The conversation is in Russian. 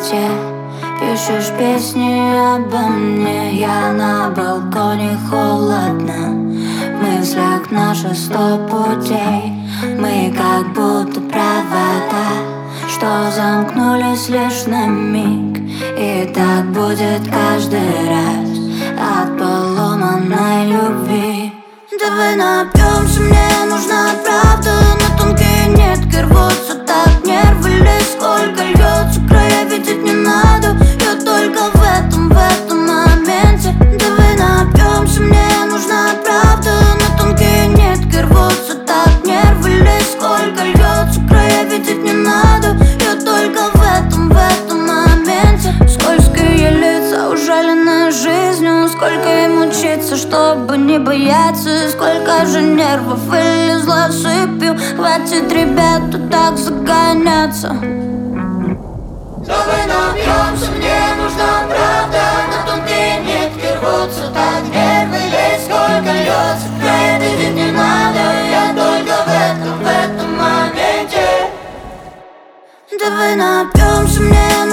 темноте пишешь песни обо мне. Я на балконе, холодно, в мыслях наши 100 путей. Мы как будто провода, что замкнулись лишь на миг. И так будет каждый раз от поломанной любви. Давай напьемся, мне нужна правда. На тонкие нитки рвутся так нервы. Лишь сколько льется, края видеть не надо. Я только в этом моменте. Давай напьемся, мне нужна правда. На тонкие нитки рвутся так нервы. Лишь сколько льется, края видеть не надо. Я только в этом моменте. Скользкие лица, ужаленные жизнью. Сколько им учиться, чтобы не бояться. Сколько же нервов вылезла сыпью. Хватит, ребята, так загоняться. Давай напьемся, мне нужна правда. На тонкие нитки рвутся так нервы. Лишь сколько льется, края видеть не надо. Я только в этом моменте. Давай напьемся, мне